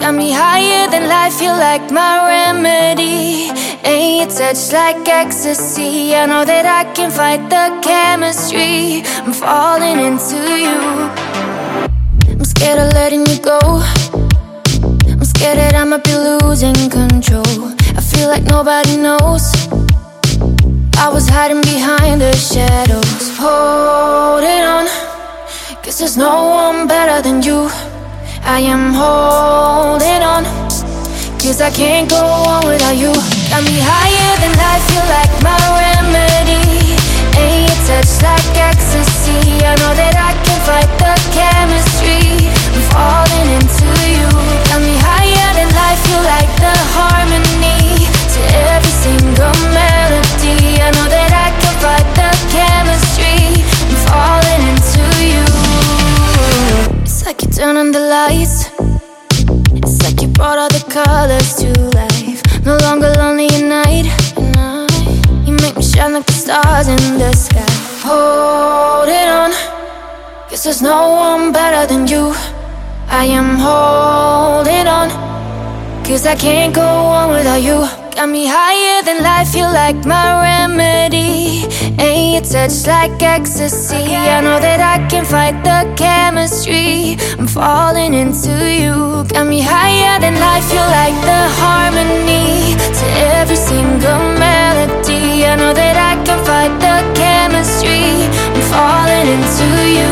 Got me higher than life, you're like my remedy. And your touch like ecstasy. I know that I can fight the chemistry. I'm falling into you. I'm scared of letting you go. I'm scared that I might be losing control. I feel like nobody knows. I was hiding behind the shadows. Holding on, 'cause there's no one better than you. I am holding on, 'cause I can't go on without you. Got me higher than life, you're like my remedy. And your touch like ecstasy. I know that I can fight the chemistry. I'm falling into you. Got me higher than life, you're like the harmony to every single melody. I know that I can fight the chemistry. I'm falling into you. It's like you turn on the lights. It's like you brought all the colors to life. No longer lonely at night. You make me shine like the stars in the sky. Holding on, 'cause there's no one better than you. I am holding on, 'cause I can't go on without you. Got me higher than life, you're like my remedy. And your touch like ecstasy. I know that I can fight the chemistry. I'm falling into you. Got me higher than life, you're like the harmony to every single melody. I know that I can fight the chemistry. I'm falling into you.